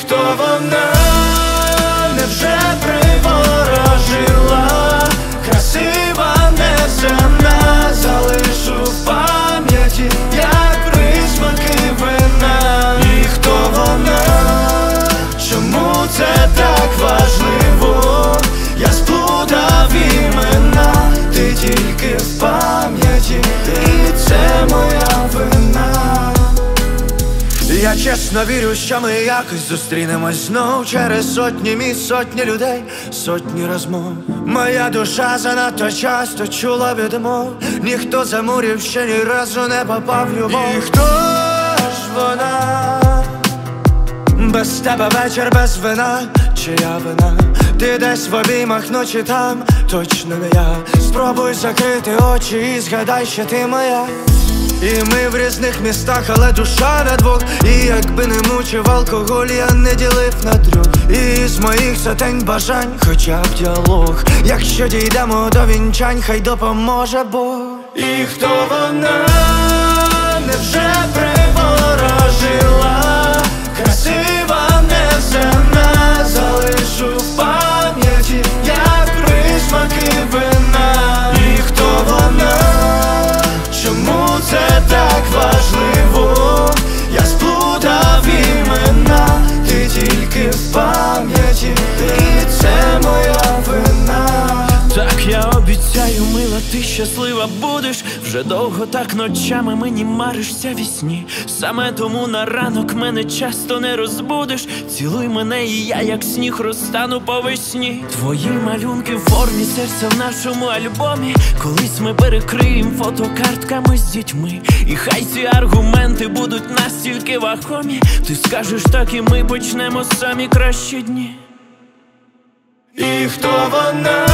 хто вона? Невже приворожила? Красива, неземна, залишу в пам'яті, як присмаки вина. І хто вона? Чому це так важливо? Я сплутав імена, ти тільки в пам'яті, і це моя вина. Я чесно вірю, що ми якось зустрінемось знов. Через сотні місць, сотні людей, сотні розмов. Моя душа занадто часто чула відмов. Ніхто за мурів ще ні разу не попав в любов. І хто ж вона? Без тебе вечір, без вина, чия вина? Ти десь в обіймах ночі там, точно не я. Спробуй закрити очі і згадай, що ти моя. І ми в різних містах, але душа на двох. І якби не мучив алкоголь, я не ділив на трьох. І з моїх сотень бажань хоча б діалог. Якщо дійдемо до вінчань, хай допоможе Бог. І хто вона? Невже приворожила? Красива, неземна, залишу в пам'яті, як присмаки вина. І хто вона? Чому це так важливо? Я сплутав імена, ти тільки в пам'яті, і це моя вина. Так, я обіцяю, мила, ти щаслива будеш. Вже довго так ночами мені маришся вісні. Саме тому на ранок мене часто не розбудиш. Цілуй мене, і я як сніг розтану по весні. Твої малюнки в формі серця в нашому альбомі. Колись ми перекриємо фотокартками з дітьми. І хай ці аргументи будуть настільки вагомі. Ти скажеш так, і ми почнемо самі кращі дні. І хто вона?